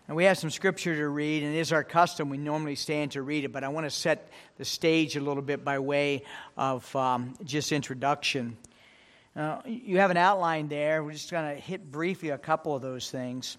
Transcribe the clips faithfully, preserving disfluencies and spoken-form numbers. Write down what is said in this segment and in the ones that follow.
And we have some scripture to read, and it is our custom. We normally stand to read it, but I want to set the stage a little bit by way of um, just introduction. Uh, you have an outline there. We're just going to hit briefly a couple of those things.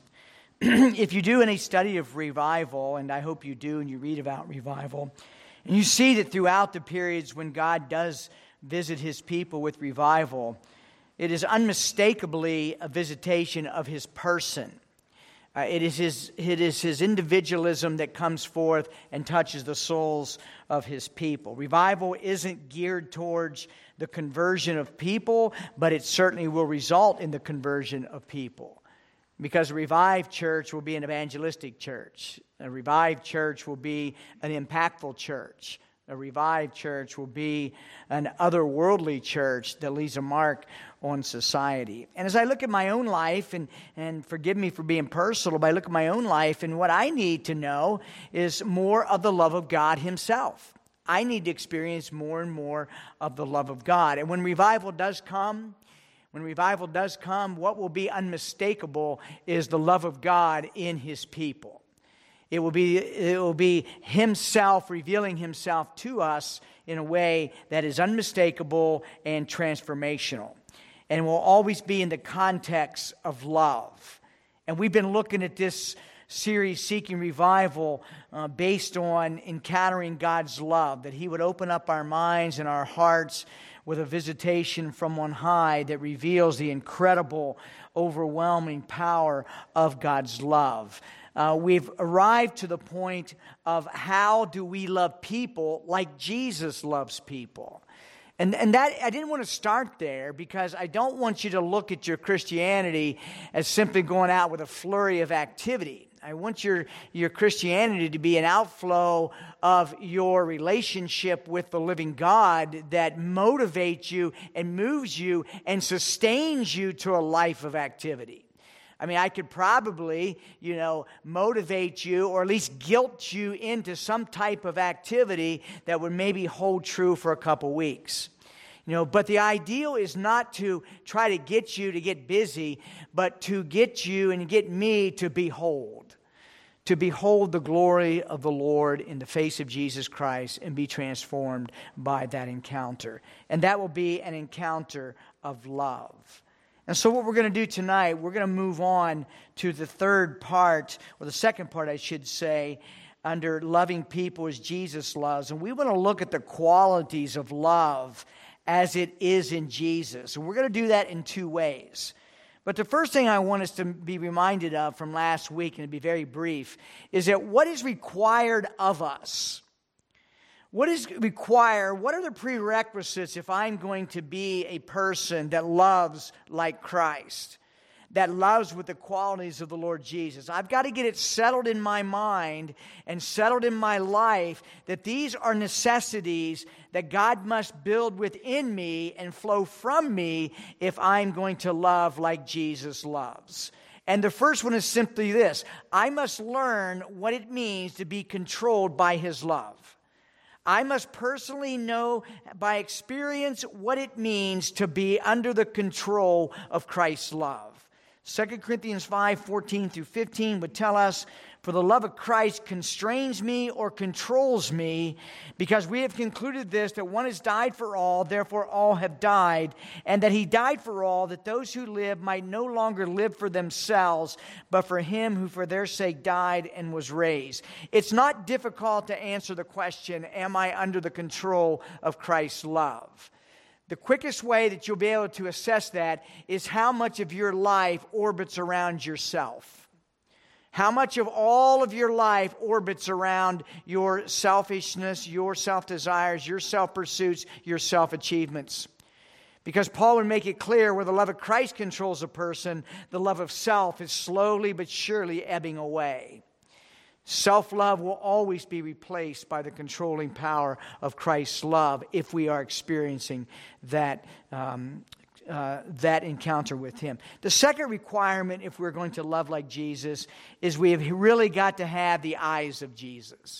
If you do any study of revival, and I hope you do, and you read about revival, and you see that throughout the periods when God does visit His people with revival, it is unmistakably a visitation of His person. Uh, it is his, it is his individualism that comes forth and touches the souls of His people. Revival isn't geared towards the conversion of people, but it certainly will result in the conversion of people. Because a revived church will be an evangelistic church. A revived church will be an impactful church. A revived church will be an otherworldly church that leaves a mark on society. And as I look at my own life, and, and forgive me for being personal, but I look at my own life, and what I need to know is more of the love of God Himself. I need to experience more and more of the love of God. And when revival does come, when revival does come, what will be unmistakable is the love of God in His people. It will be, it will be Himself revealing Himself to us in a way that is unmistakable and transformational. And will always be in the context of love. And we've been looking at this series, Seeking Revival, uh, based on encountering God's love, that He would open up our minds and our hearts with a visitation from on high that reveals the incredible, overwhelming power of God's love. Uh, we've arrived to the point of how do we love people like Jesus loves people. And, and that I didn't want to start there because I don't want you to look at your Christianity as simply going out with a flurry of activity. I want your, your Christianity to be an outflow of your relationship with the living God that motivates you and moves you and sustains you to a life of activity. I mean, I could probably, you know, motivate you or at least guilt you into some type of activity that would maybe hold true for a couple weeks. You know, but the ideal is not to try to get you to get busy, but to get you and get me to behold. To behold the glory of the Lord in the face of Jesus Christ and be transformed by that encounter. And that will be an encounter of love. And so what we're going to do tonight, we're going to move on to the third part, or the second part, I should say, under loving people as Jesus loves. And we want to look at the qualities of love as it is in Jesus. And we're going to do that in two ways. But the first thing I want us to be reminded of from last week, and to be very brief, is that what is required of us? What is required? What are the prerequisites if I'm going to be a person that loves like Christ, that loves with the qualities of the Lord Jesus? I've got to get it settled in my mind and settled in my life that these are necessities that God must build within me and flow from me if I'm going to love like Jesus loves. And the first one is simply this: I must learn what it means to be controlled by His love. I must personally know by experience what it means to be under the control of Christ's love. Second Corinthians five, fourteen through fifteen would tell us, "For the love of Christ constrains me or controls me, because we have concluded this, that one has died for all, therefore all have died, and that He died for all, that those who live might no longer live for themselves, but for Him who for their sake died and was raised." It's not difficult to answer the question, am I under the control of Christ's love? The quickest way that you'll be able to assess that is how much of your life orbits around yourself. How much of all of your life orbits around your selfishness, your self-desires, your self-pursuits, your self-achievements. Because Paul would make it clear, where the love of Christ controls a person, the love of self is slowly but surely ebbing away. Self-love will always be replaced by the controlling power of Christ's love if we are experiencing that um, uh, that encounter with Him. The second requirement, if we're going to love like Jesus, is we have really got to have the eyes of Jesus.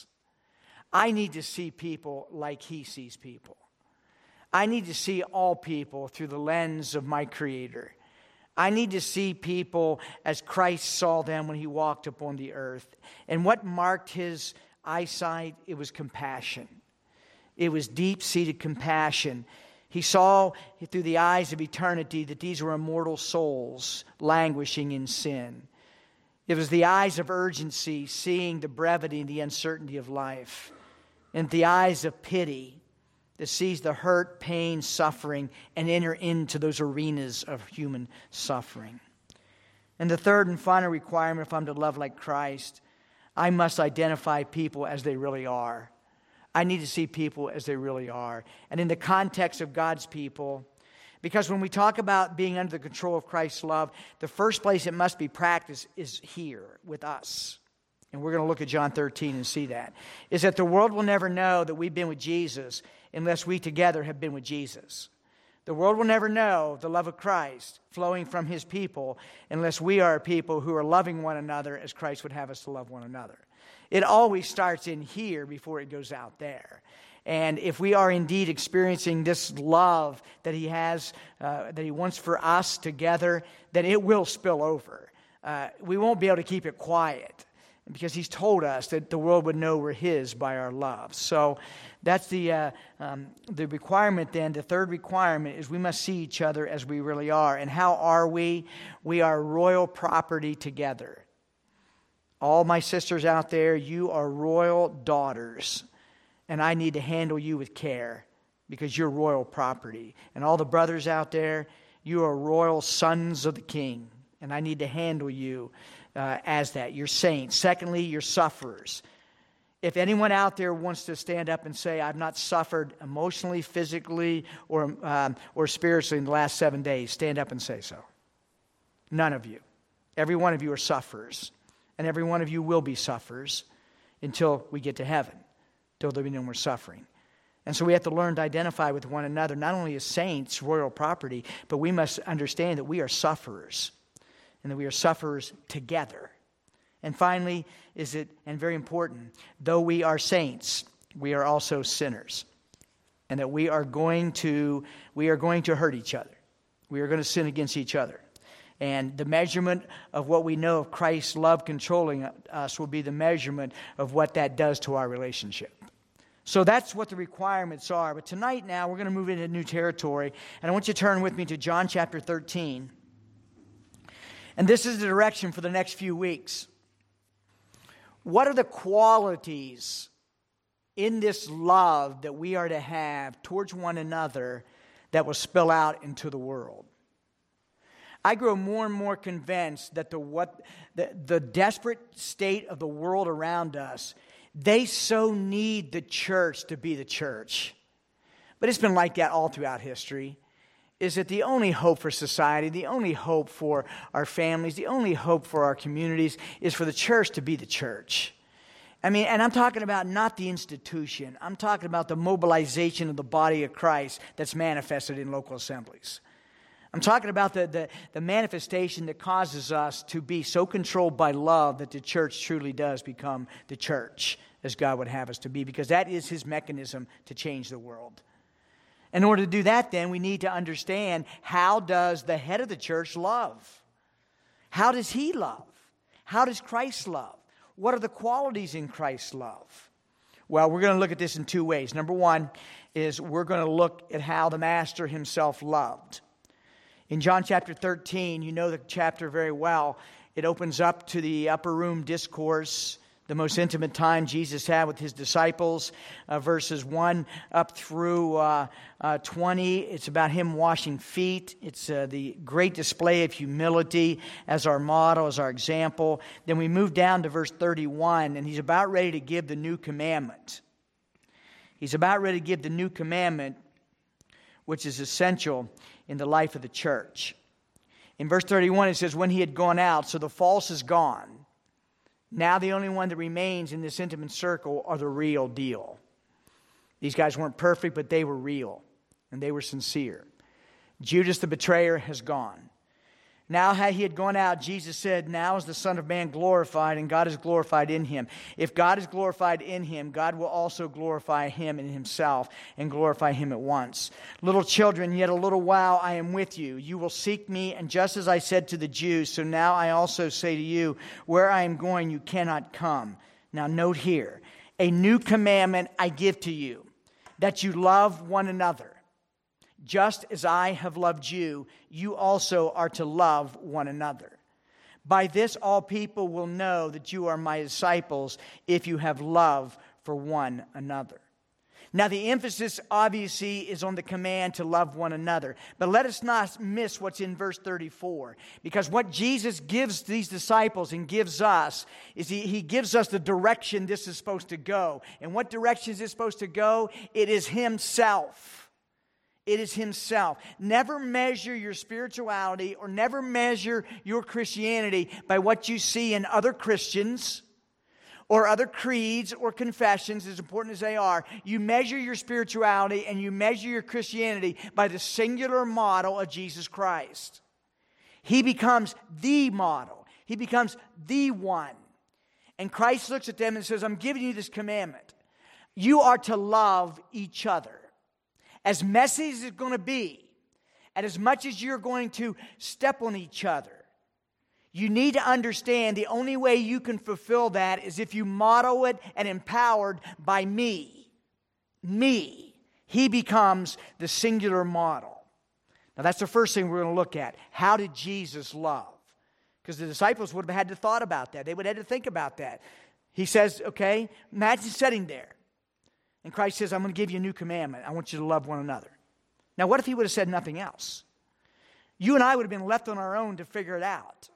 I need to see people like He sees people. I need to see all people through the lens of my Creator. I need to see people as Christ saw them when he walked upon the earth. And what marked his eyesight? It was compassion. It was deep-seated compassion. He saw through the eyes of eternity that these were immortal souls languishing in sin. It was the eyes of urgency, seeing the brevity and the uncertainty of life. And the eyes of pity that sees the hurt, pain, suffering, and enter into those arenas of human suffering. And the third and final requirement, if I'm to love like Christ, I must identify people as they really are. I need to see people as they really are. And in the context of God's people, because when we talk about being under the control of Christ's love, the first place it must be practiced is here with us. And we're going to look at John thirteen and see that. Is that the world will never know that we've been with Jesus unless we together have been with Jesus. The world will never know the love of Christ flowing from his people unless we are a people who are loving one another as Christ would have us to love one another. It always starts in here before it goes out there. And if we are indeed experiencing this love that he has, uh, that he wants for us together, then it will spill over. Uh, we won't be able to keep it quiet because he's told us that the world would know we're his by our love. So that's the uh, um, the requirement then. The third requirement is we must see each other as we really are. And how are we? We are royal property together. All my sisters out there, you are royal daughters. And I need to handle you with care because you're royal property. And all the brothers out there, you are royal sons of the King. And I need to handle you uh, as that. You're saints. Secondly, you're sufferers. If anyone out there wants to stand up and say, I've not suffered emotionally, physically, or, um, or spiritually in the last seven days, stand up and say so. None of you. Every one of you are sufferers. And every one of you will be sufferers until we get to heaven, till there be no more suffering. And so we have to learn to identify with one another, not only as saints, royal property, but we must understand that we are sufferers, and that we are sufferers together. And finally, is it, and very important, though we are saints, we are also sinners. And that we are going to, we are going to hurt each other. We are going to sin against each other. And the measurement of what we know of Christ's love controlling us will be the measurement of what that does to our relationship. So that's what the requirements are. But tonight now we're going to move into new territory. And I want you to turn with me to John chapter thirteen. And this is the direction for the next few weeks. What are the qualities in this love that we are to have towards one another that will spill out into the world? I grow more and more convinced that the what the, the desperate state of the world around us, they so need the church to be the church. But it's been like that all throughout history. Is that the only hope for society, the only hope for our families, the only hope for our communities is for the church to be the church. I mean, and I'm talking about not the institution. I'm talking about the mobilization of the body of Christ that's manifested in local assemblies. I'm talking about the, the, the manifestation that causes us to be so controlled by love that the church truly does become the church as God would have us to be, because that is his mechanism to change the world. In order to do that, then, we need to understand, how does the head of the church love? How does he love? How does Christ love? What are the qualities in Christ's love? Well, we're going to look at this in two ways. Number one is we're going to look at how the Master himself loved. In John chapter thirteen, you know the chapter very well. It opens up to the upper room discourse, the most intimate time Jesus had with his disciples. Uh, verses one up through uh, uh, twenty, it's about him washing feet. It's uh, the great display of humility as our model, as our example. Then we move down to verse thirty-one, and he's about ready to give the new commandment. He's about ready to give the new commandment, which is essential in the life of the church. In verse thirty-one, it says, when he had gone out, so the false is gone. Now the only one that remains in this intimate circle are the real deal. These guys weren't perfect, but they were real, and they were sincere. Judas the betrayer has gone. Now he had gone out, Jesus said, now is the Son of Man glorified, and God is glorified in him. If God is glorified in him, God will also glorify him in himself and glorify him at once. Little children, yet a little while I am with you. You will seek me, and just as I said to the Jews, so now I also say to you, where I am going you cannot come. Now note here, a new commandment I give to you, that you love one another. Just as I have loved you, you also are to love one another. By this all people will know that you are my disciples, if you have love for one another. Now the emphasis obviously is on the command to love one another. But let us not miss what's in verse thirty-four. Because what Jesus gives these disciples and gives us is he, he gives us the direction this is supposed to go. And what direction is it supposed to go? It is himself. It is himself. Never measure your spirituality or never measure your Christianity by what you see in other Christians or other creeds or confessions, as important as they are. You measure your spirituality and you measure your Christianity by the singular model of Jesus Christ. He becomes the model. He becomes the one. And Christ looks at them and says, I'm giving you this commandment. You are to love each other. As messy as it's going to be, and as much as you're going to step on each other, you need to understand the only way you can fulfill that is if you model it and empowered by me. Me. He becomes the singular model. Now that's the first thing we're going to look at. How did Jesus love? Because the disciples would have had to thought about that. They would have had to think about that. He says, okay, imagine sitting there. And Christ says, I'm going to give you a new commandment. I want you to love one another. Now, what if he would have said nothing else? You and I would have been left on our own to figure it out.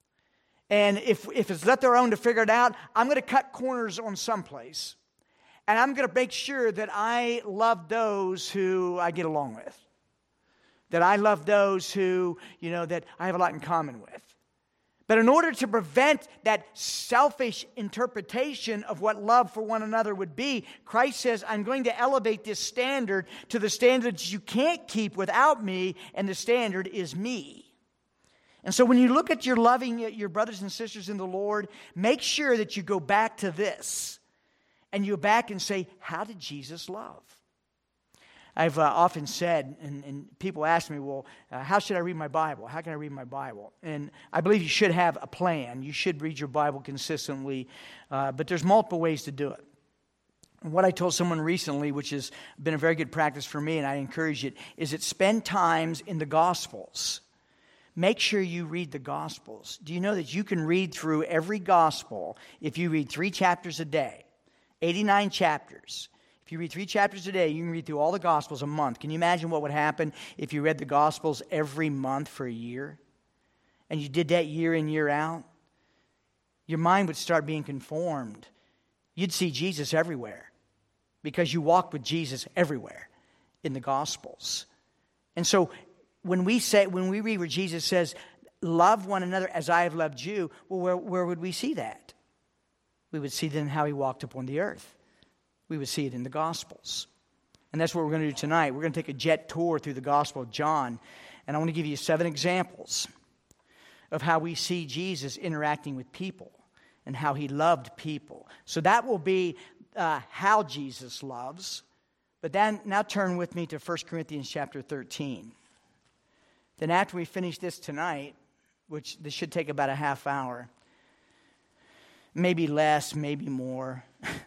And if, if it's left our own to figure it out, I'm going to cut corners on someplace. And I'm going to make sure that I love those who I get along with. That I love those who, you know, that I have a lot in common with. But in order to prevent that selfish interpretation of what love for one another would be, Christ says, I'm going to elevate this standard to the standards you can't keep without me, and the standard is me. And so when you look at your loving your brothers and sisters in the Lord, make sure that you go back to this. And you go back and say, how did Jesus love? I've uh, often said, and, and people ask me, well, uh, how should I read my Bible? How can I read my Bible? And I believe you should have a plan. You should read your Bible consistently, uh, but there's multiple ways to do it. And what I told someone recently, which has been a very good practice for me, and I encourage it, is that spend times in the Gospels. Make sure you read the Gospels. Do you know that you can read through every Gospel if you read three chapters a day? eighty-nine chapters. If you read three chapters a day, you can read through all the Gospels a month. Can you imagine what would happen if you read the Gospels every month for a year? And you did that year in, year out? Your mind would start being conformed. You'd see Jesus everywhere because you walked with Jesus everywhere in the Gospels. And so when we say, when we read where Jesus says, love one another as I have loved you, well, where, where would we see that? We would see then how he walked upon the earth. We would see it in the Gospels. And that's what we're going to do tonight. We're going to take a jet tour through the Gospel of John. And I want to give you seven examples of how we see Jesus interacting with people and how he loved people. So that will be uh, how Jesus loves. But then now turn with me to First Corinthians chapter thirteen. Then after we finish this tonight, which this should take about a half hour, maybe less, maybe more.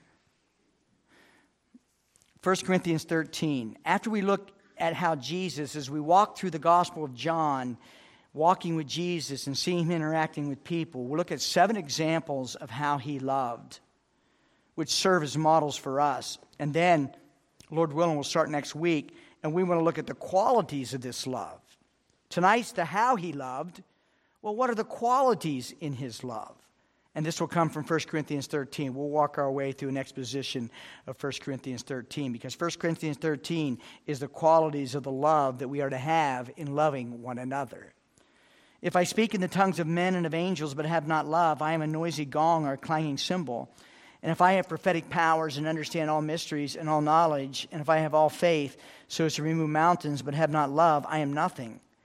First Corinthians thirteen. After we look at how Jesus, as we walk through the Gospel of John, walking with Jesus and seeing him interacting with people, we'll look at seven examples of how he loved, which serve as models for us. And then, Lord willing, we'll start next week, and we want to look at the qualities of this love. Tonight's the how he loved. Well, what are the qualities in his love? And this will come from First Corinthians thirteen. We'll walk our way through an exposition of First Corinthians thirteen, because First Corinthians thirteen is the qualities of the love that we are to have in loving one another. If I speak in the tongues of men and of angels but have not love, I am a noisy gong or a clanging cymbal. And if I have prophetic powers and understand all mysteries and all knowledge, and if I have all faith so as to remove mountains but have not love, I am nothing.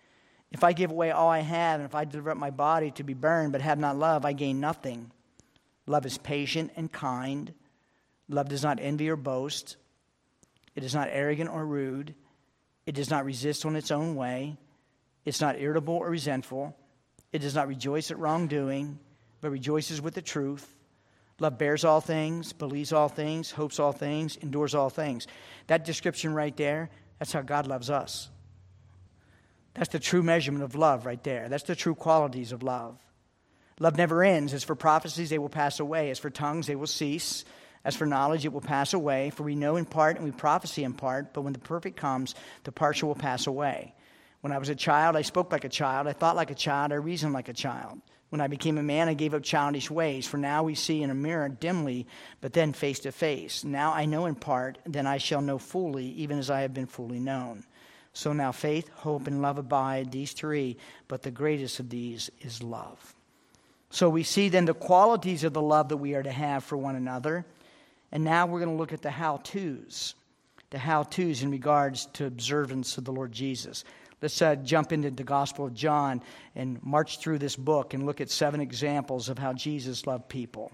If I give away all I have, and if I deliver up my body to be burned, but have not love, I gain nothing. Love is patient and kind. Love does not envy or boast. It is not arrogant or rude. It does not resist on its own way. It's not irritable or resentful. It does not rejoice at wrongdoing, but rejoices with the truth. Love bears all things, believes all things, hopes all things, endures all things. That description right there, that's how God loves us. That's the true measurement of love right there. That's the true qualities of love. Love never ends. As for prophecies, they will pass away. As for tongues, they will cease. As for knowledge, it will pass away. For we know in part and we prophesy in part, but when the perfect comes, the partial will pass away. When I was a child, I spoke like a child. I thought like a child. I reasoned like a child. When I became a man, I gave up childish ways. For now we see in a mirror dimly, but then face to face. Now I know in part, then I shall know fully, even as I have been fully known. So now faith, hope, and love abide, these three, but the greatest of these is love. So we see then the qualities of the love that we are to have for one another. And now we're going to look at the how-tos, the how-tos in regards to observance of the Lord Jesus. Let's uh, jump into the Gospel of John and march through this book and look at seven examples of how Jesus loved people.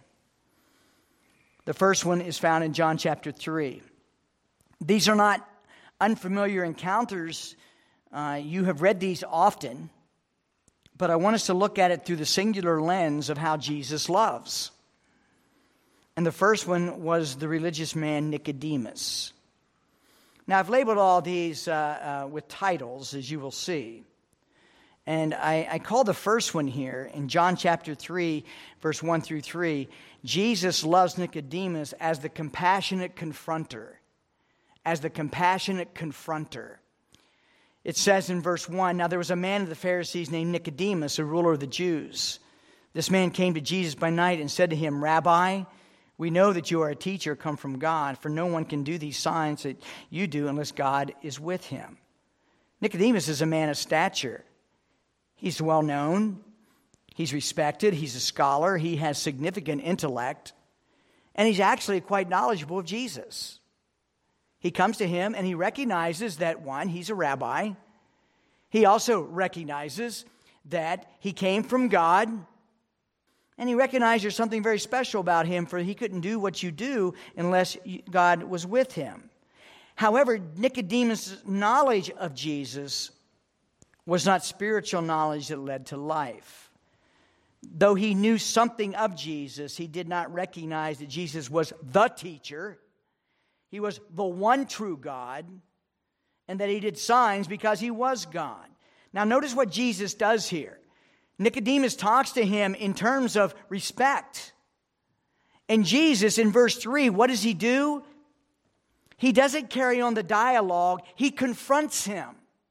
The first one is found in John chapter three. These are not unfamiliar encounters. Uh, you have read these often, but I want us to look at it through the singular lens of how Jesus loves. And the first one was the religious man Nicodemus. Now, I've labeled all these uh, uh, with titles, as you will see. And I, I call the first one here, in John chapter three, verse one through three, Jesus loves Nicodemus as the compassionate confronter. As the compassionate confronter. It says in verse one, now there was a man of the Pharisees named Nicodemus, a ruler of the Jews. This man came to Jesus by night and said to him, Rabbi, we know that you are a teacher come from God, for no one can do these signs that you do unless God is with him. Nicodemus is a man of stature. He's well known. He's respected. He's a scholar. He has significant intellect. And he's actually quite knowledgeable of Jesus. He comes to him and he recognizes that, one, he's a rabbi. He also recognizes that he came from God. And he recognized there's something very special about him, for he couldn't do what you do unless God was with him. However, Nicodemus' knowledge of Jesus was not spiritual knowledge that led to life. Though he knew something of Jesus, he did not recognize that Jesus was the teacher. He was the one true God, and that he did signs because he was God. Now notice what Jesus does here. Nicodemus talks to him in terms of respect. And Jesus, in verse three, what does he do? He doesn't carry on the dialogue. He confronts him.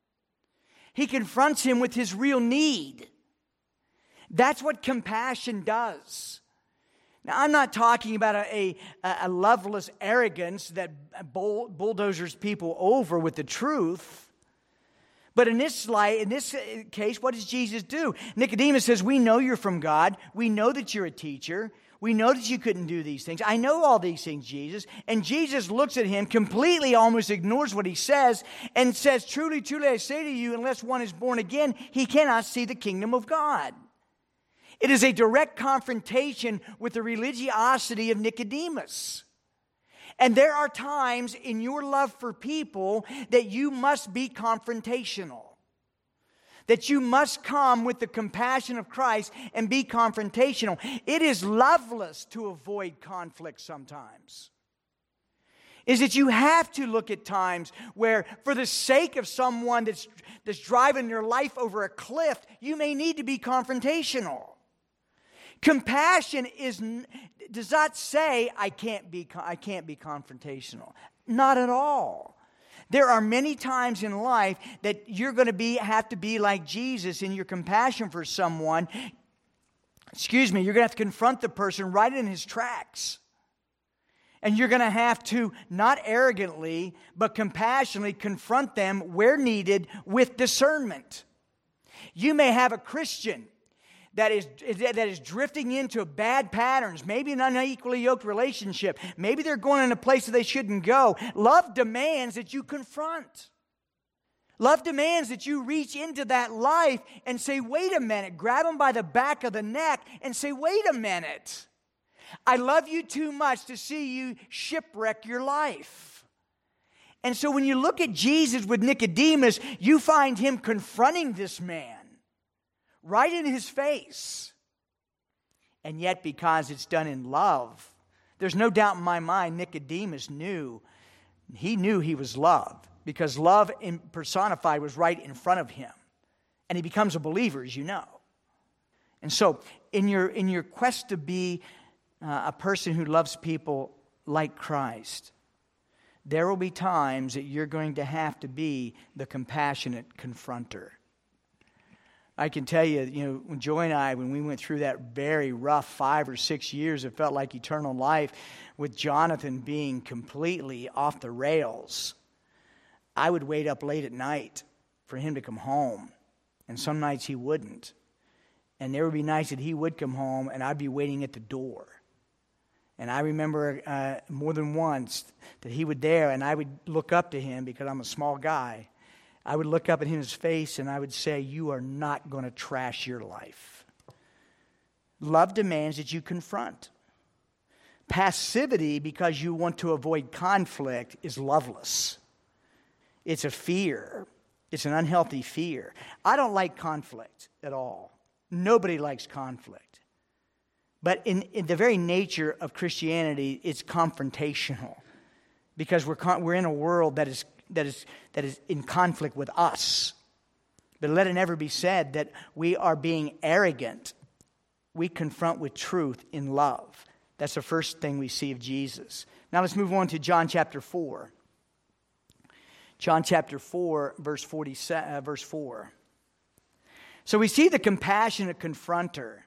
He confronts him with his real need. That's what compassion does. Now, I'm not talking about a, a, a loveless arrogance that bull, bulldozers people over with the truth. But in this light, in this case, what does Jesus do? Nicodemus says, we know you're from God. We know that you're a teacher. We know that you couldn't do these things. I know all these things, Jesus. And Jesus looks at him, completely almost ignores what he says, and says, truly, truly, I say to you, unless one is born again, he cannot see the kingdom of God. It is a direct confrontation with the religiosity of Nicodemus. And there are times in your love for people that you must be confrontational. That you must come with the compassion of Christ and be confrontational. It is loveless to avoid conflict sometimes. Is that you have to look at times where, for the sake of someone that's, that's driving their life over a cliff, you may need to be confrontational. Compassion is, does not say, I can't be, I can't be confrontational. Not at all. There are many times in life that you're going to be have to be like Jesus in your compassion for someone. Excuse me, you're going to have to confront the person right in his tracks. And you're going to have to, not arrogantly, but compassionately confront them where needed with discernment. You may have a Christian that is, that is drifting into bad patterns, maybe an unequally yoked relationship. Maybe they're going in a place that they shouldn't go. Love demands that you confront. Love demands that you reach into that life and say, wait a minute, grab them by the back of the neck and say, wait a minute. I love you too much to see you shipwreck your life. And so when you look at Jesus with Nicodemus, you find him confronting this man right in his face. And yet, because it's done in love, there's no doubt in my mind Nicodemus knew, he knew he was loved. Because love personified was right in front of him. And he becomes a believer, as you know. And so, in your, in your quest to be uh, a person who loves people like Christ, there will be times that you're going to have to be the compassionate confronter. I can tell you, you know, when Joy and I, when we went through that very rough five or six years, it felt like eternal life, with Jonathan being completely off the rails, I would wait up late at night for him to come home. And some nights he wouldn't. And there would be nights that he would come home and I'd be waiting at the door. And I remember uh, more than once that he would there and I would look up to him because I'm a small guy. I would look up at his face and I would say, you are not going to trash your life. Love demands that you confront. Passivity because you want to avoid conflict is loveless. It's a fear. It's an unhealthy fear. I don't like conflict at all. Nobody likes conflict. But in, in the very nature of Christianity, it's confrontational. Because we're con- we're in a world that is that is that is in conflict with us. But let it never be said that we are being arrogant. We confront with truth in love. That's the first thing we see of Jesus. Now let's move on to John chapter four. John chapter four, verse forty, uh, verse four. So we see the compassionate confronter.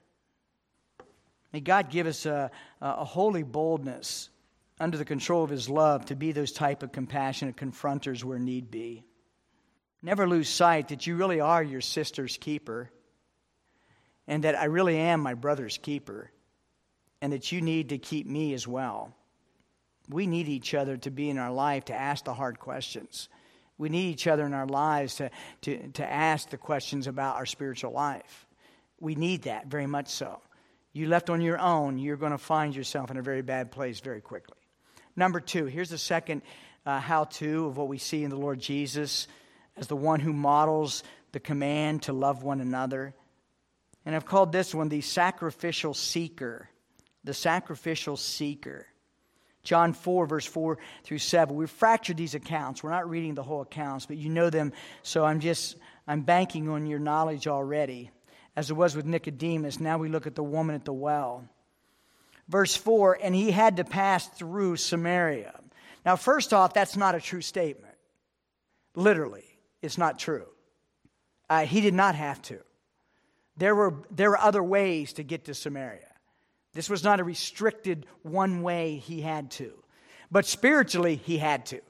May God give us a, a holy boldness under the control of His love to be those type of compassionate confronters where need be. Never lose sight that you really are your sister's keeper, and that I really am my brother's keeper, and that you need to keep me as well. We need each other to be in our life to ask the hard questions. We need each other in our lives to, to, to ask the questions about our spiritual life. We need that very much so. You left on your own, you're going to find yourself in a very bad place very quickly. Number two, here's the second uh, how-to of what we see in the Lord Jesus as the one who models the command to love one another. And I've called this one the sacrificial seeker. The sacrificial seeker. John four, verse four through seven. We've fractured these accounts. We're not reading the whole accounts, but you know them. So I'm just, I'm banking on your knowledge already. As it was with Nicodemus, now we look at the woman at the well. Verse four, and he had to pass through Samaria. Now, first off, that's not a true statement. Literally, it's not true. Uh, he did not have to. There were, there were other ways to get to Samaria. This was not a restricted one way he had to. But spiritually, he had to.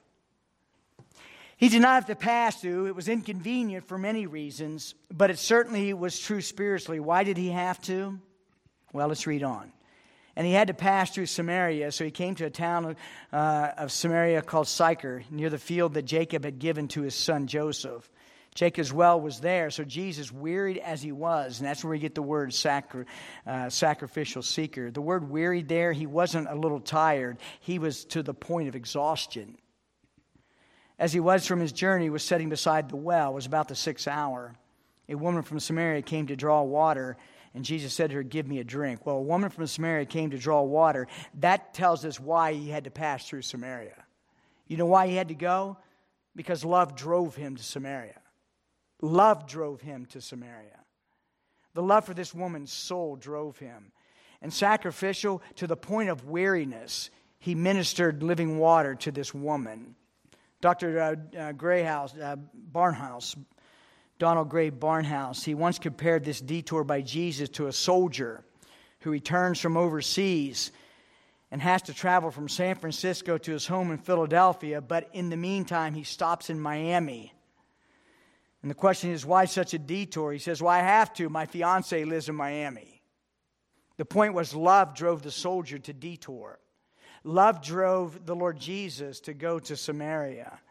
He did not have to pass through. It was inconvenient for many reasons, but it certainly was true spiritually. Why did he have to? Well, let's read on. And he had to pass through Samaria, so he came to a town of, uh, of Samaria called Sychar, near the field that Jacob had given to his son Joseph. Jacob's well was there, so Jesus, wearied as he was, and that's where we get the word sacri- uh, sacrificial seeker. The word wearied there, he wasn't a little tired. He was to the point of exhaustion. As he was from his journey, he was sitting beside the well. It was about the sixth hour. A woman from Samaria came to draw water, and Jesus said to her, give me a drink. Well, a woman from Samaria came to draw water. That tells us why he had to pass through Samaria. You know why he had to go? Because love drove him to Samaria. Love drove him to Samaria. The love for this woman's soul drove him. And sacrificial to the point of weariness, he ministered living water to this woman. Doctor Uh, uh, Grayhouse, uh, Barnhouse, Donald Gray Barnhouse, he once compared this detour by Jesus to a soldier who returns from overseas and has to travel from San Francisco to his home in Philadelphia, but in the meantime, he stops in Miami. And the question is, why such a detour? He says, well, I have to. My fiance lives in Miami. The point was love drove the soldier to detour. Love drove the Lord Jesus to go to Samaria.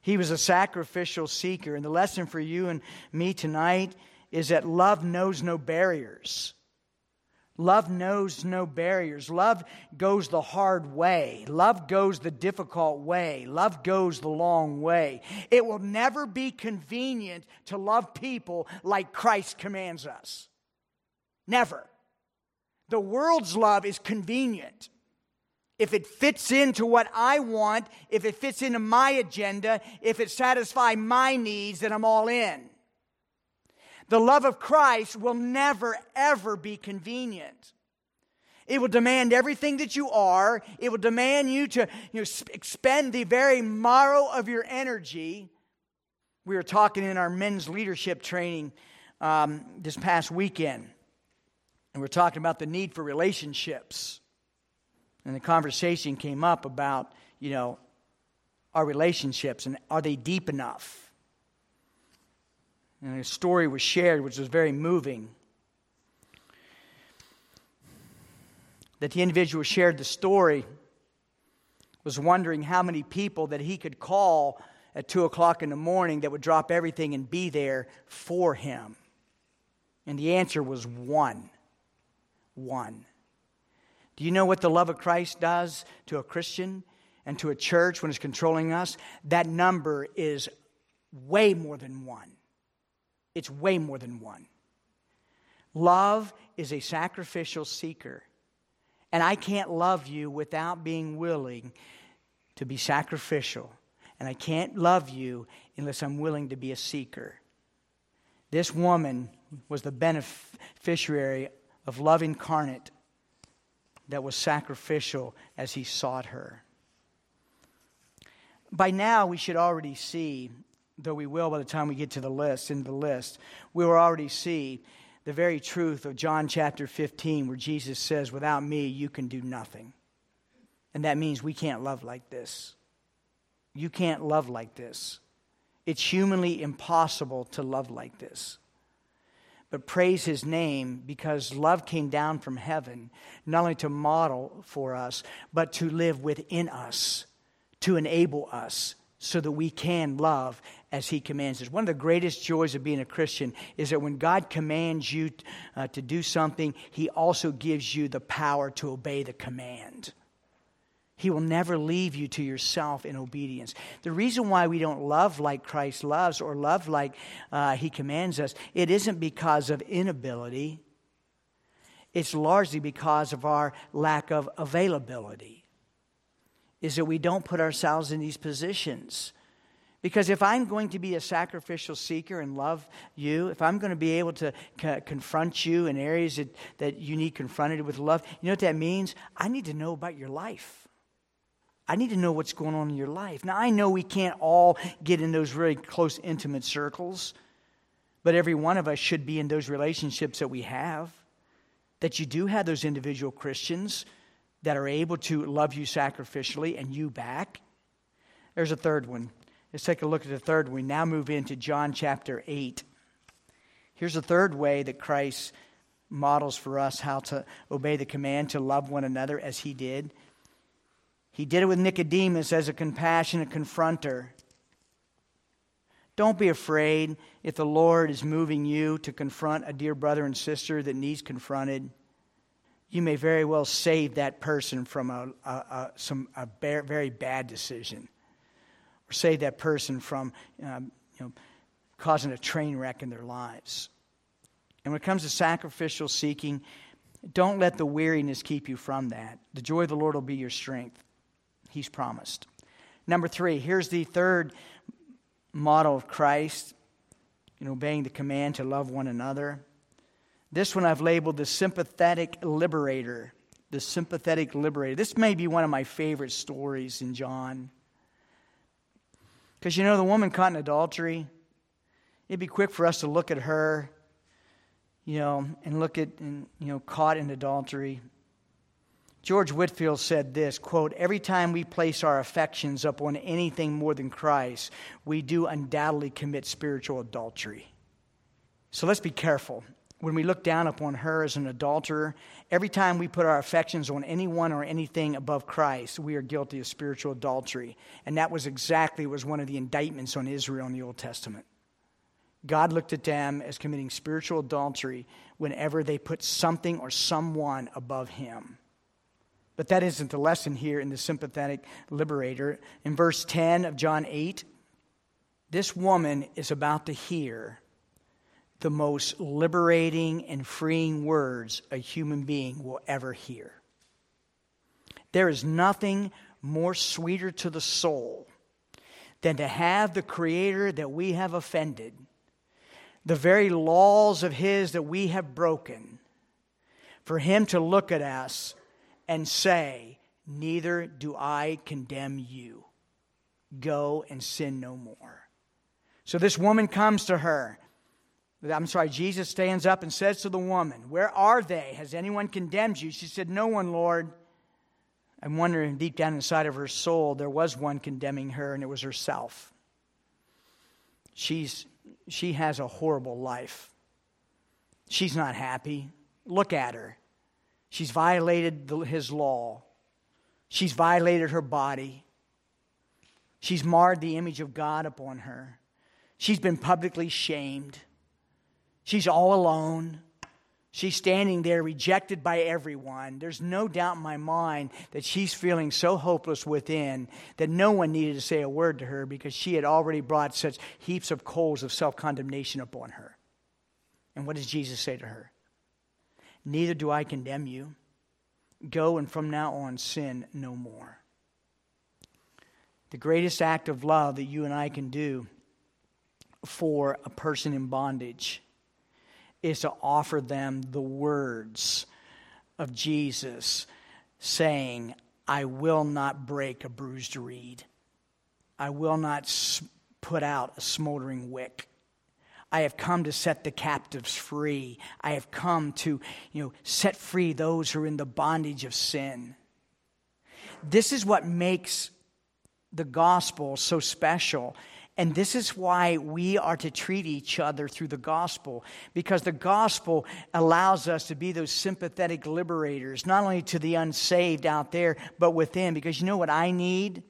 He was a sacrificial seeker. And the lesson for you and me tonight is that love knows no barriers. Love knows no barriers. Love goes the hard way. Love goes the difficult way. Love goes the long way. It will never be convenient to love people like Christ commands us. Never. The world's love is convenient. If it fits into what I want, if it fits into my agenda, if it satisfies my needs, then I'm all in. The love of Christ will never, ever be convenient. It will demand everything that you are. It will demand you to you know, expend the very marrow of your energy. We were talking in our men's leadership training um, this past weekend. And we're talking about the need for relationships. And the conversation came up about, you know, our relationships and are they deep enough? And a story was shared which was very moving. That the individual who shared the story was wondering how many people that he could call at two o'clock in the morning that would drop everything and be there for him. And the answer was one. One. Do you know what the love of Christ does to a Christian and to a church when it's controlling us? That number is way more than one. It's way more than one. Love is a sacrificial seeker. And I can't love you without being willing to be sacrificial. And I can't love you unless I'm willing to be a seeker. This woman was the beneficiary of love incarnate that was sacrificial as he sought her. By now, we should already see, though we will by the time we get to the list, in the list, we will already see the very truth of John chapter fifteen, where Jesus says, without me, you can do nothing. And that means we can't love like this. You can't love like this. It's humanly impossible to love like this. But praise his name, because love came down from heaven, not only to model for us, but to live within us, to enable us so that we can love as he commands us. One of the greatest joys of being a Christian is that when God commands you uh, to do something, he also gives you the power to obey the command. He will never leave you to yourself in obedience. The reason why we don't love like Christ loves or love like uh, he commands us, it isn't because of inability. It's largely because of our lack of availability. Is that we don't put ourselves in these positions. Because if I'm going to be a sacrificial seeker and love you, if I'm going to be able to c- confront you in areas that, that you need confronted with love, you know what that means? I need to know about your life. I need to know what's going on in your life. Now, I know we can't all get in those very close, intimate circles, but every one of us should be in those relationships that we have, that you do have those individual Christians that are able to love you sacrificially and you back. There's a third one. Let's take a look at the third one. We now move into John chapter eight. Here's the third way that Christ models for us how to obey the command to love one another as he did. He did it with Nicodemus as a compassionate confronter. Don't be afraid if the Lord is moving you to confront a dear brother and sister that needs confronted. You may very well save that person from a, a, a, some, a very bad decision. Or save that person from um, you know, causing a train wreck in their lives. And when it comes to sacrificial seeking, don't let the weariness keep you from that. The joy of the Lord will be your strength. He's promised. Number three, here's the third model of Christ in obeying the command to love one another. This one I've labeled the sympathetic liberator. The sympathetic liberator. This may be one of my favorite stories in John. Because you know, the woman caught in adultery, it'd be quick for us to look at her, you know, and look at, and, you know, caught in adultery. George Whitefield said this, quote, every time we place our affections upon anything more than Christ, we do undoubtedly commit spiritual adultery. So let's be careful when we look down upon her as an adulterer, every time we put our affections on anyone or anything above Christ, we are guilty of spiritual adultery. And that was exactly was one of the indictments on Israel in the Old Testament. God looked at them as committing spiritual adultery whenever they put something or someone above him. But that isn't the lesson here in the sympathetic liberator. In verse ten of John eight, this woman is about to hear the most liberating and freeing words a human being will ever hear. There is nothing more sweeter to the soul than to have the Creator that we have offended, the very laws of His that we have broken, for Him to look at us and say, neither do I condemn you. Go and sin no more. So this woman comes to her. I'm sorry, Jesus stands up and says to the woman, where are they? Has anyone condemned you? She said, no one, Lord. I'm wondering deep down inside of her soul, there was one condemning her, and it was herself. She's, she has a horrible life. She's not happy. Look at her. She's violated the, his law. She's violated her body. She's marred the image of God upon her. She's been publicly shamed. She's all alone. She's standing there rejected by everyone. There's no doubt in my mind that she's feeling so hopeless within that no one needed to say a word to her because she had already brought such heaps of coals of self-condemnation upon her. And what does Jesus say to her? Neither do I condemn you. Go and from now on sin no more. The greatest act of love that you and I can do for a person in bondage is to offer them the words of Jesus saying, I will not break a bruised reed. I will not put out a smoldering wick. I have come to set the captives free. I have come to, you know, set free those who are in the bondage of sin. This is what makes the gospel so special. And this is why we are to treat each other through the gospel. Because the gospel allows us to be those sympathetic liberators, not only to the unsaved out there, but within. Because you know what I need?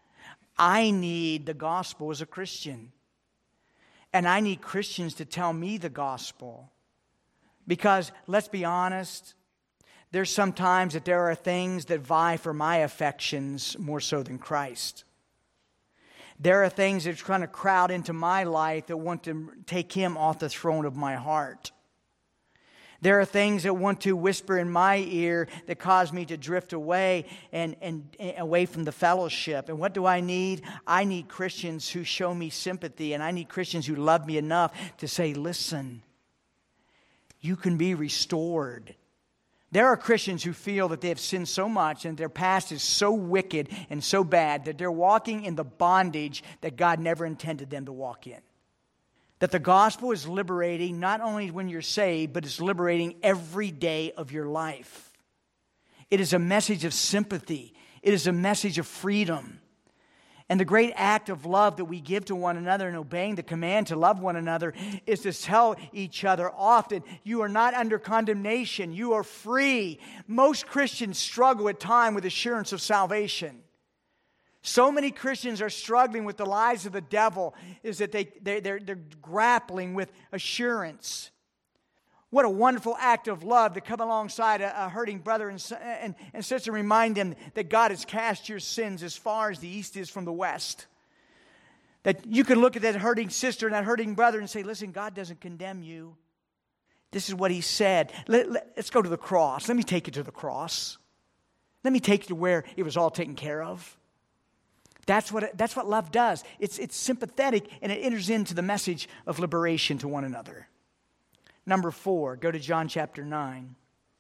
I need the gospel as a Christian. And I need Christians to tell me the gospel. Because, let's be honest, there's sometimes that there are things that vie for my affections more so than Christ. There are things that are trying to crowd into my life that want to take Him off the throne of my heart. There are things that want to whisper in my ear that cause me to drift away and, and, and away from the fellowship. And what do I need? I need Christians who show me sympathy, and I need Christians who love me enough to say, listen, you can be restored. There are Christians who feel that they have sinned so much and their past is so wicked and so bad that they're walking in the bondage that God never intended them to walk in. That the gospel is liberating not only when you're saved, but it's liberating every day of your life. It is a message of sympathy. It is a message of freedom. And the great act of love that we give to one another in obeying the command to love one another is to tell each other often, you are not under condemnation. You are free. Most Christians struggle at times with assurance of salvation. So many Christians are struggling with the lies of the devil is that they, they, they're, they're grappling with assurance. What a wonderful act of love to come alongside a, a hurting brother and, and, and sister and remind them that God has cast your sins as far as the east is from the west. That you can look at that hurting sister and that hurting brother and say, listen, God doesn't condemn you. This is what He said. Let, let, let's go to the cross. Let me take you to the cross. Let me take you to where it was all taken care of. That's what, it, that's what love does. It's, it's sympathetic and it enters into the message of liberation to one another. Number four, go to John chapter nine.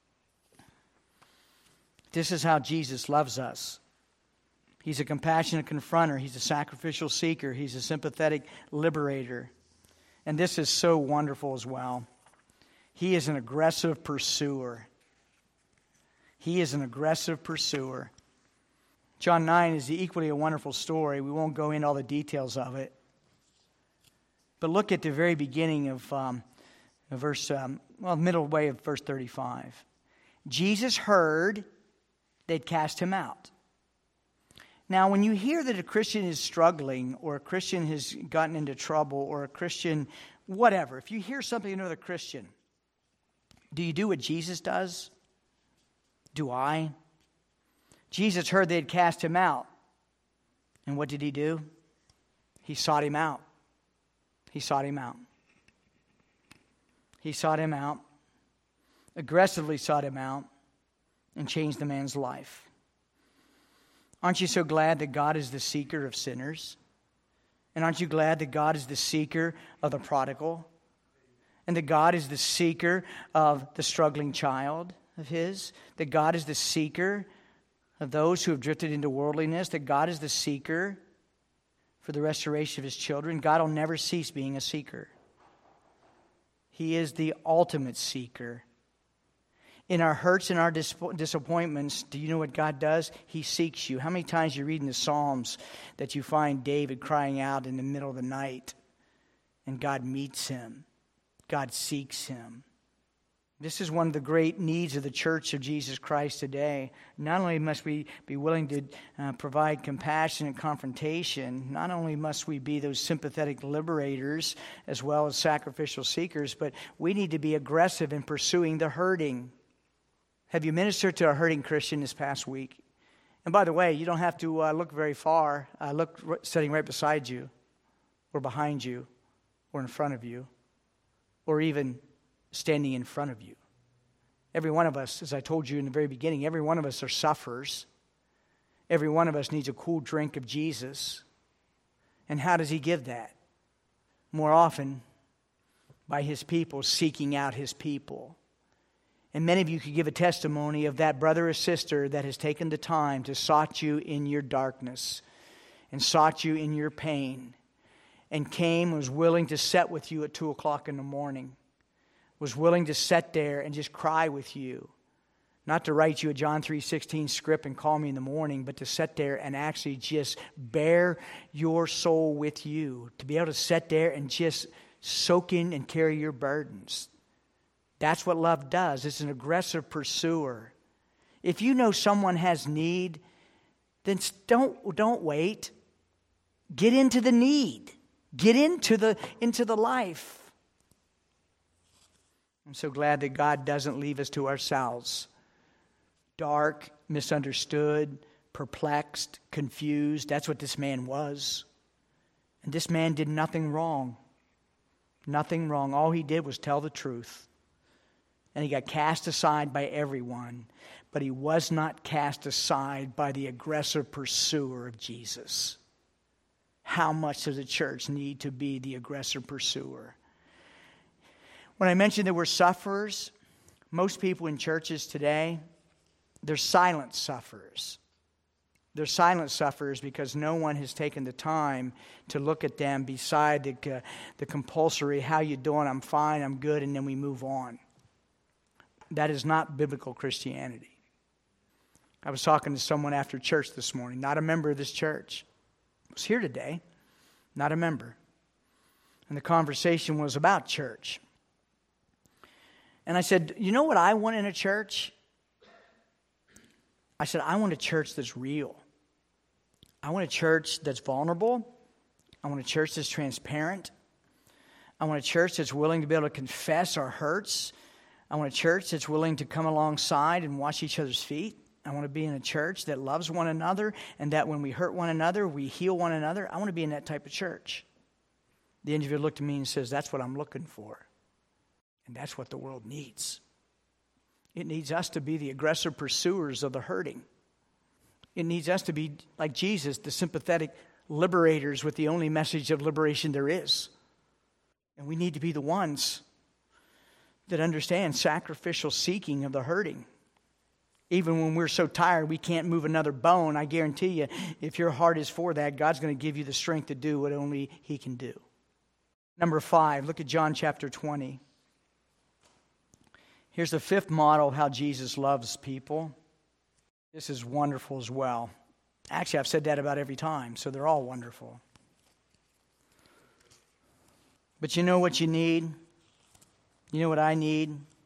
This is how Jesus loves us. He's a compassionate confronter. He's a sacrificial seeker. He's a sympathetic liberator. And this is so wonderful as well. He is an aggressive pursuer. He is an aggressive pursuer. John nine is equally a wonderful story. We won't go into all the details of it. But look at the very beginning of um, verse um, well, middle way of verse thirty-five. Jesus heard they'd cast him out. Now, when you hear that a Christian is struggling, or a Christian has gotten into trouble, or a Christian, whatever, if you hear something another Christian, do you do what Jesus does? Do I? Jesus heard they had cast him out. And what did he do? He sought him out. He sought him out. He sought him out, aggressively sought him out, and changed the man's life. Aren't you so glad that God is the seeker of sinners? And aren't you glad that God is the seeker of the prodigal? And that God is the seeker of the struggling child of his? That God is the seeker of those who have drifted into worldliness? That God is the seeker for the restoration of his children? God will never cease being a seeker. He is the ultimate seeker. In our hurts and our dis- disappointments, do you know what God does? He seeks you. How many times you read in the Psalms that you find David crying out in the middle of the night and God meets him? God seeks him. This is one of the great needs of the Church of Jesus Christ today. Not only must we be willing to uh, provide compassion and confrontation, not only must we be those sympathetic liberators as well as sacrificial seekers, but we need to be aggressive in pursuing the hurting. Have you ministered to a hurting Christian this past week? And by the way, you don't have to uh, look very far. Uh, look r- sitting right beside you, or behind you, or in front of you, or even standing in front of you. Every one of us, as I told you in the very beginning, every one of us are sufferers. Every one of us needs a cool drink of Jesus. And how does he give that? More often, by his people, seeking out his people. And many of you could give a testimony of that brother or sister that has taken the time to sought you in your darkness and sought you in your pain and came and was willing to sit with you at two o'clock in the morning, was willing to sit there and just cry with you. Not to write you a John three sixteen script and call me in the morning, but to sit there and actually just bear your soul with you. To be able to sit there and just soak in and carry your burdens. That's what love does. It's an aggressive pursuer. If you know someone has need, then don't, don't wait. Get into the need. Get into the, into the life. I'm so glad that God doesn't leave us to ourselves. Dark, misunderstood, perplexed, confused. That's what this man was. And this man did nothing wrong. Nothing wrong. All he did was tell the truth. And he got cast aside by everyone. But he was not cast aside by the aggressive pursuer of Jesus. How much does the church need to be the aggressive pursuer? When I mentioned that we're sufferers, most people in churches today, they're silent sufferers. They're silent sufferers because no one has taken the time to look at them beside the, uh, the compulsory, how you doing, I'm fine, I'm good, and then we move on. That is not biblical Christianity. I was talking to someone after church this morning, not a member of this church. I was here today, not a member. And the conversation was about church. And I said, you know what I want in a church? I said, I want a church that's real. I want a church that's vulnerable. I want a church that's transparent. I want a church that's willing to be able to confess our hurts. I want a church that's willing to come alongside and wash each other's feet. I want to be in a church that loves one another and that when we hurt one another, we heal one another. I want to be in that type of church. The individual looked at me and says, that's what I'm looking for. And that's what the world needs. It needs us to be the aggressive pursuers of the hurting. It needs us to be, like Jesus, the sympathetic liberators with the only message of liberation there is. And we need to be the ones that understand sacrificial seeking of the hurting. Even when we're so tired we can't move another bone, I guarantee you, if your heart is for that, God's going to give you the strength to do what only He can do. Number five, look at John chapter twenty. Here's the fifth model of how Jesus loves people. This is wonderful as well. Actually, I've said that about every time, so they're all wonderful. But you know what you need? You know what I need?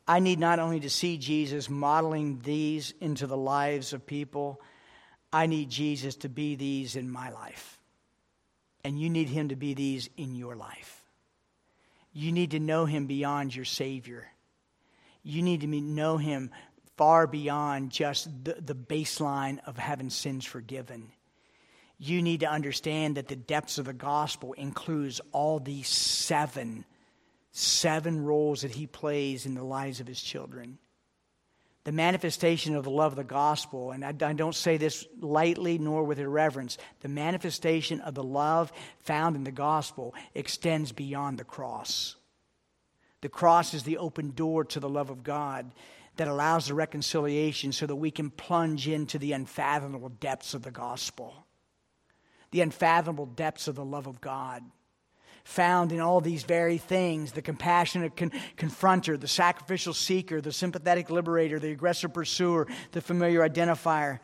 I need not only to see Jesus modeling these into the lives of people, I need Jesus to be these in my life. And you need him to be these in your life. You need to know him beyond your Savior. You need to know him far beyond just the, the baseline of having sins forgiven. You need to understand that the depths of the gospel includes all these seven, seven roles that he plays in the lives of his children. The manifestation of the love of the gospel, and I, I don't say this lightly nor with irreverence, the manifestation of the love found in the gospel extends beyond the cross. The cross is the open door to the love of God that allows the reconciliation so that we can plunge into the unfathomable depths of the gospel. The unfathomable depths of the love of God, found in all these very things: the compassionate con- confronter, the sacrificial seeker, the sympathetic liberator, the aggressive pursuer, the familiar identifier.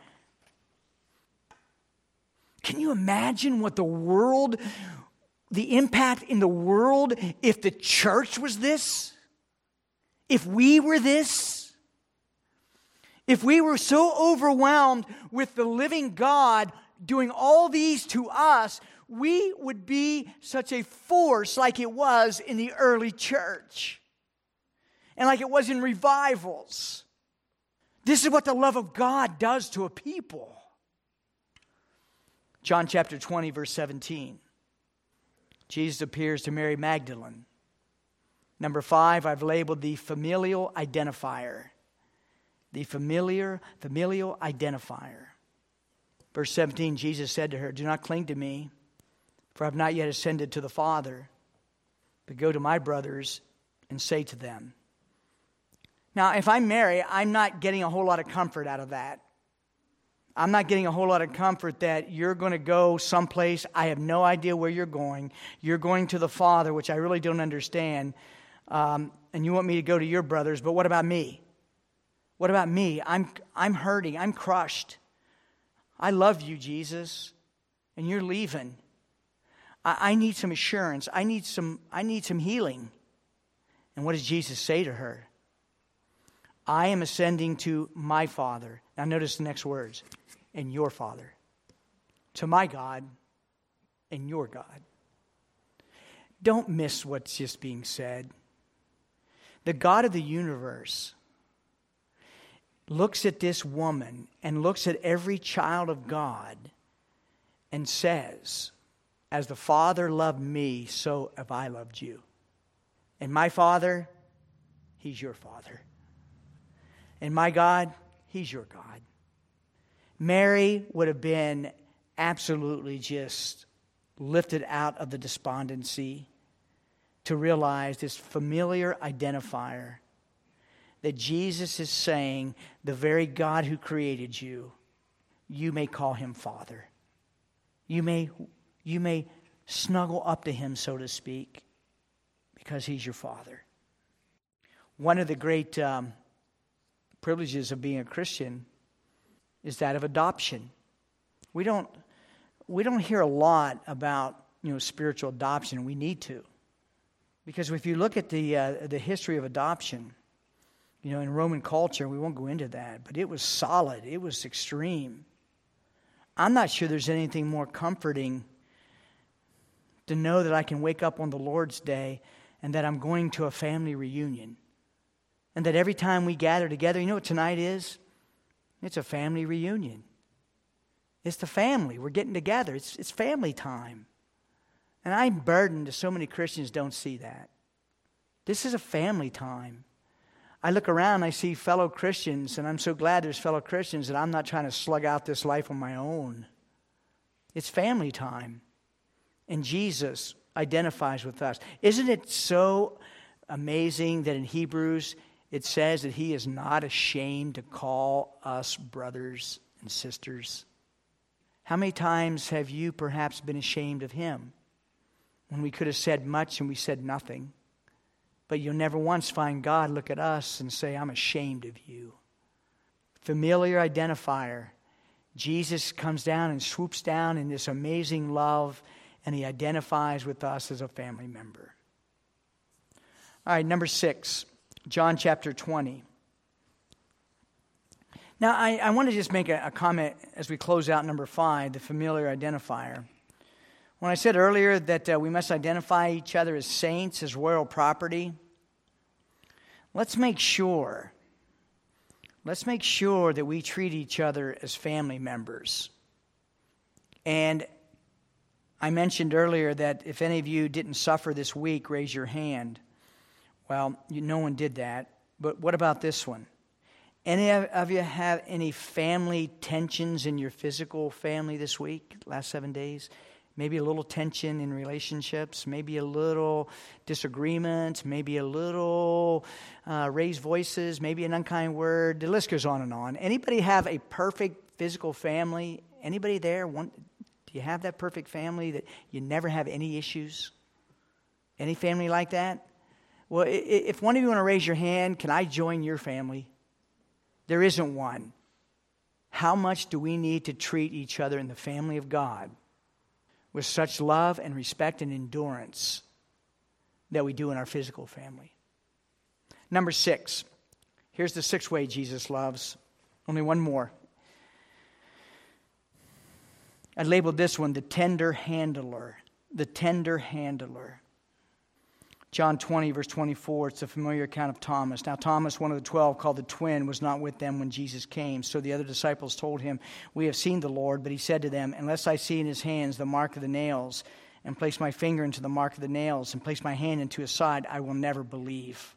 Can you imagine what the world, the impact in the world if the church was this? If we were this? If we were so overwhelmed with the living God doing all these to us, we would be such a force like it was in the early church and like it was in revivals. This is what the love of God does to a people. John chapter twenty, verse seventeen. Jesus appears to Mary Magdalene. Number five, I've labeled the familial identifier. The familiar, familial identifier. Verse seventeen, Jesus said to her, do not cling to me, for I have not yet ascended to the Father, but go to my brothers and say to them. Now, if I'm Mary, I'm not getting a whole lot of comfort out of that. I'm not getting a whole lot of comfort that you're going to go someplace. I have no idea where you're going. You're going to the Father, which I really don't understand. Um, and you want me to go to your brothers, but what about me? What about me? I'm, I'm hurting. I'm crushed. I love you, Jesus, and you're leaving. I, I need some assurance. I need some, I need some healing. And what does Jesus say to her? I am ascending to my Father. Now notice the next words. And your Father. To my God and your God. Don't miss what's just being said. The God of the universe looks at this woman and looks at every child of God and says, as the Father loved me, so have I loved you. And my Father, He's your Father. And my God, He's your God. Mary would have been absolutely just lifted out of the despondency to realize this familiar identifier that Jesus is saying, the very God who created you, you may call him Father. You may, you may snuggle up to him, so to speak, because he's your Father. One of the great um, privileges of being a Christian is that of adoption. We don't, we don't hear a lot about, you know, spiritual adoption. We need to. Because if you look at the uh, the history of adoption, you know, in Roman culture, we won't go into that, but it was solid. It was extreme. I'm not sure there's anything more comforting to know that I can wake up on the Lord's Day and that I'm going to a family reunion. And that every time we gather together, you know what tonight is? It's a family reunion. It's the family. We're getting together. It's, it's family time. And I'm burdened that so many Christians don't see that. This is a family time. I look around, I see fellow Christians, and I'm so glad there's fellow Christians that I'm not trying to slug out this life on my own. It's family time. And Jesus identifies with us. Isn't it so amazing that in Hebrews it says that he is not ashamed to call us brothers and sisters? How many times have you perhaps been ashamed of him when we could have said much and we said nothing? But you'll never once find God look at us and say, I'm ashamed of you. Familiar identifier. Jesus comes down and swoops down in this amazing love, and he identifies with us as a family member. All right, number six. John chapter twenty. Now, I, I want to just make a, a comment as we close out number five, the familiar identifier. When I said earlier that uh, we must identify each other as saints, as royal property, let's make sure, let's make sure that we treat each other as family members. And I mentioned earlier that if any of you didn't suffer this week, raise your hand. Well, you, no one did that. But what about this one? Any of you have any family tensions in your physical family this week, last seven days? Maybe a little tension in relationships, maybe a little disagreement, maybe a little uh, raised voices, maybe an unkind word. The list goes on and on. Anybody have a perfect physical family? Anybody there? One, do you have that perfect family that you never have any issues? Any family like that? Well, if one of you want to raise your hand, can I join your family? There isn't one. How much do we need to treat each other in the family of God with such love and respect and endurance that we do in our physical family? Number six. Here's the sixth way Jesus loves. Only one more. I labeled this one the tender handler. The tender handler. John twenty, verse twenty-four, it's a familiar account of Thomas. Now Thomas, one of the twelve, called the twin, was not with them when Jesus came. So the other disciples told him, "We have seen the Lord." But he said to them, "Unless I see in his hands the mark of the nails, and place my finger into the mark of the nails, and place my hand into his side, I will never believe."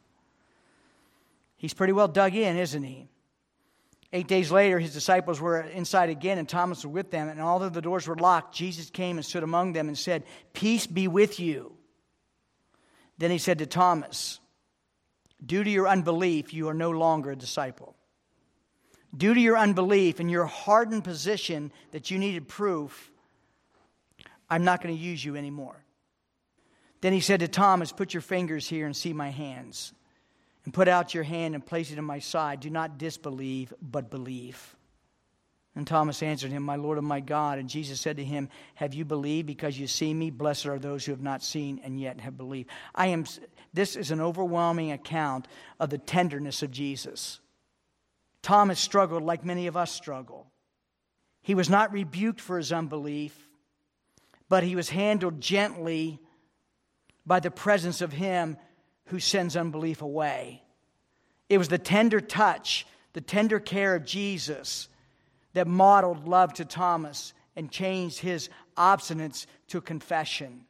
He's pretty well dug in, isn't he? Eight days later, his disciples were inside again, and Thomas was with them. And although the doors were locked, Jesus came and stood among them and said, "Peace be with you." Then he said to Thomas, "Due to your unbelief, you are no longer a disciple. Due to your unbelief and your hardened position that you needed proof, I'm not going to use you anymore." Then he said to Thomas, "Put your fingers here and see my hands. And put out your hand and place it in my side. Do not disbelieve, but believe." And Thomas answered him, "My Lord and my God." And Jesus said to him, "Have you believed because you see me? Blessed are those who have not seen and yet have believed." I am. This is an overwhelming account of the tenderness of Jesus. Thomas struggled like many of us struggle. He was not rebuked for his unbelief, but he was handled gently by the presence of him who sends unbelief away. It was the tender touch, the tender care of Jesus that modeled love to Thomas and changed his obstinance to confession.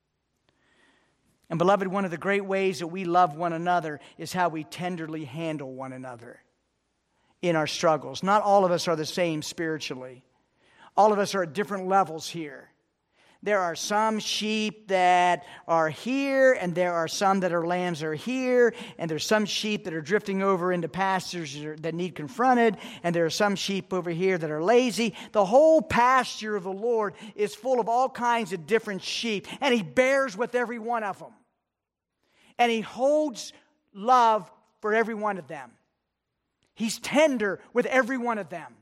And beloved, one of the great ways that we love one another is how we tenderly handle one another in our struggles. Not all of us are the same spiritually. All of us are at different levels here. There are some sheep that are here, and there are some that are lambs that are here, and there's some sheep that are drifting over into pastures that need confronted, and there are some sheep over here that are lazy. The whole pasture of the Lord is full of all kinds of different sheep, and He bears with every one of them. And He holds love for every one of them. He's tender with every one of them.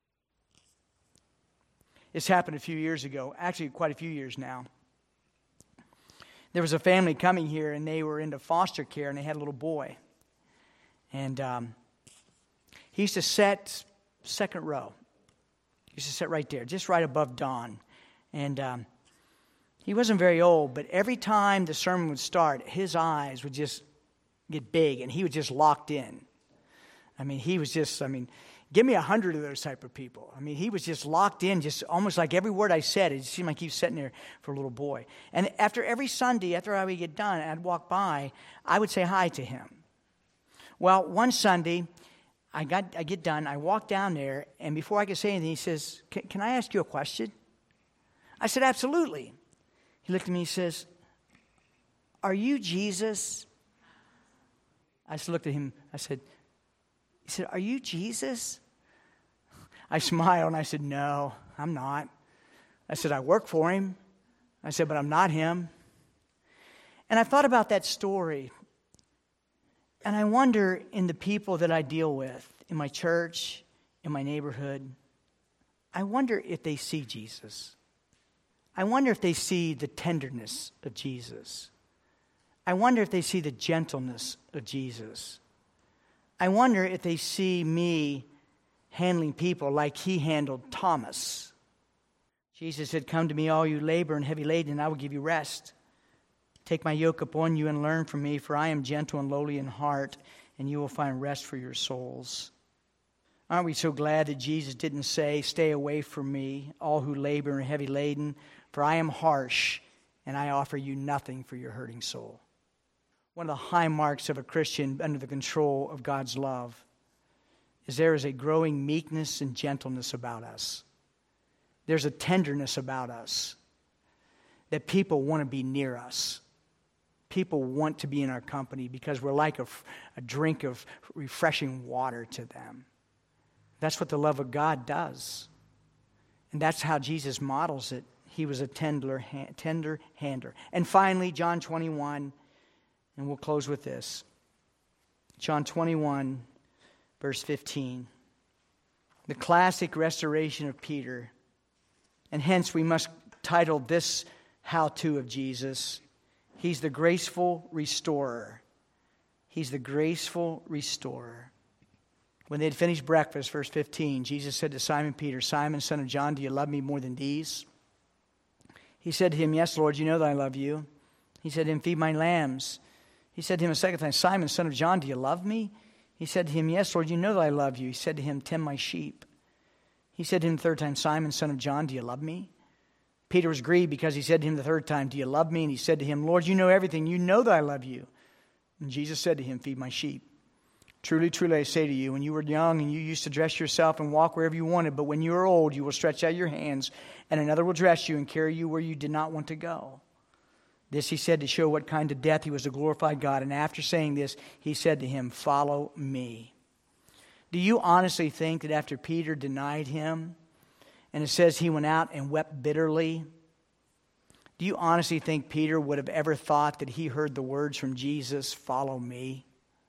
This happened a few years ago, actually quite a few years now. There was a family coming here, and they were into foster care, and they had a little boy. And um, he used to sit second row. He used to sit right there, just right above Don. And um, he wasn't very old, but every time the sermon would start, his eyes would just get big, and he was just locked in. I mean, he was just, I mean... Give me a hundred of those type of people. I mean, he was just locked in, just almost like every word I said, it just seemed like he was sitting there for a little boy. And after every Sunday, after I would get done, I'd walk by, I would say hi to him. Well, one Sunday, I got I get done, I walk down there, and before I could say anything, he says, can, can I ask you a question? I said, absolutely. He looked at me and he says, are you Jesus? I just looked at him, I said, he said, are you Jesus? I smiled and I said, no, I'm not. I said, I work for him. I said, but I'm not him. And I thought about that story. And I wonder in the people that I deal with, in my church, in my neighborhood, I wonder if they see Jesus. I wonder if they see the tenderness of Jesus. I wonder if they see the gentleness of Jesus. I wonder if they see me handling people like he handled Thomas. Jesus said, "Come to me, all you labor and heavy laden, and I will give you rest. Take my yoke upon you and learn from me, for I am gentle and lowly in heart, and you will find rest for your souls." Aren't we so glad that Jesus didn't say, "Stay away from me, all who labor and heavy laden, for I am harsh, and I offer you nothing for your hurting soul." One of the high marks of a Christian under the control of God's love is there is a growing meekness and gentleness about us. There's a tenderness about us that people want to be near us. People want to be in our company because we're like a, a drink of refreshing water to them. That's what the love of God does. And that's how Jesus models it. He was a tender, tender hander. And finally, John twenty-one, and we'll close with this. John twenty-one, verse fifteen. The classic restoration of Peter. And hence we must title this how-to of Jesus, He's the graceful restorer. He's the graceful restorer. When they had finished breakfast, verse fifteen, Jesus said to Simon Peter, "Simon, son of John, do you love me more than these?" He said to him, "Yes, Lord, you know that I love you." He said to him, "Feed my lambs." He said to him a second time, "Simon, son of John, do you love me?" He said to him, "Yes, Lord, you know that I love you." He said to him, "Tend my sheep." He said to him the third time, "Simon, son of John, do you love me?" Peter was grieved because he said to him the third time, "Do you love me?" And he said to him, "Lord, you know everything. You know that I love you." And Jesus said to him, "Feed my sheep. Truly, truly, I say to you, when you were young and you used to dress yourself and walk wherever you wanted, but when you are old, you will stretch out your hands, and another will dress you and carry you where you did not want to go." This he said to show what kind of death he was to glorify God. And after saying this, he said to him, "Follow me." Do you honestly think that after Peter denied him, and it says he went out and wept bitterly, do you honestly think Peter would have ever thought that he heard the words from Jesus, "Follow me"?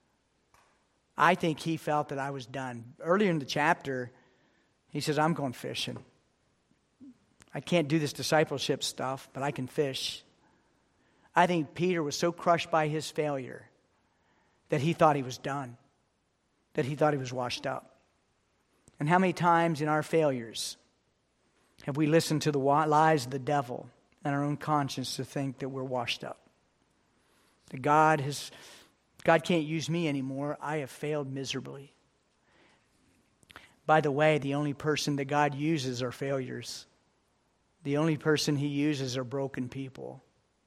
I think he felt that I was done. Earlier in the chapter, he says, "I'm going fishing. I can't do this discipleship stuff, but I can fish." I think Peter was so crushed by his failure that he thought he was done, that he thought he was washed up. And how many times in our failures have we listened to the lies of the devil and our own conscience to think that we're washed up? That God has, God can't use me anymore. I have failed miserably. By the way, the only person that God uses are failures. The only person He uses are broken people.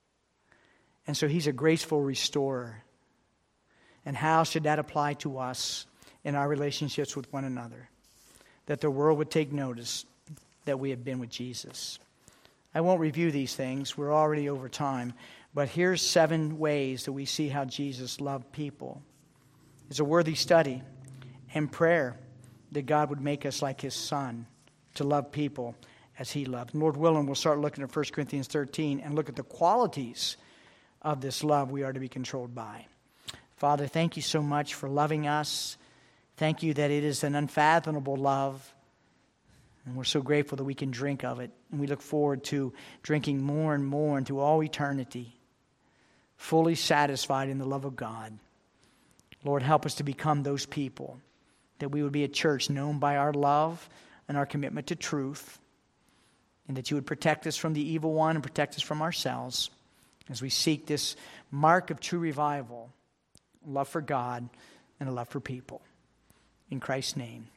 And so He's a graceful restorer. And how should that apply to us in our relationships with one another? That the world would take notice that we have been with Jesus. I won't review these things. We're already over time. But here's seven ways that we see how Jesus loved people. It's a worthy study and prayer that God would make us like His Son to love people as He loved. And Lord willing, we'll start looking at First Corinthians thirteen and look at the qualities of this love we are to be controlled by. Father, thank you so much for loving us. Thank you that it is an unfathomable love. And we're so grateful that we can drink of it. And we look forward to drinking more and more into all eternity, fully satisfied in the love of God. Lord, help us to become those people, that we would be a church known by our love and our commitment to truth, and that you would protect us from the evil one and protect us from ourselves as we seek this mark of true revival, love for God and a love for people. In Christ's name.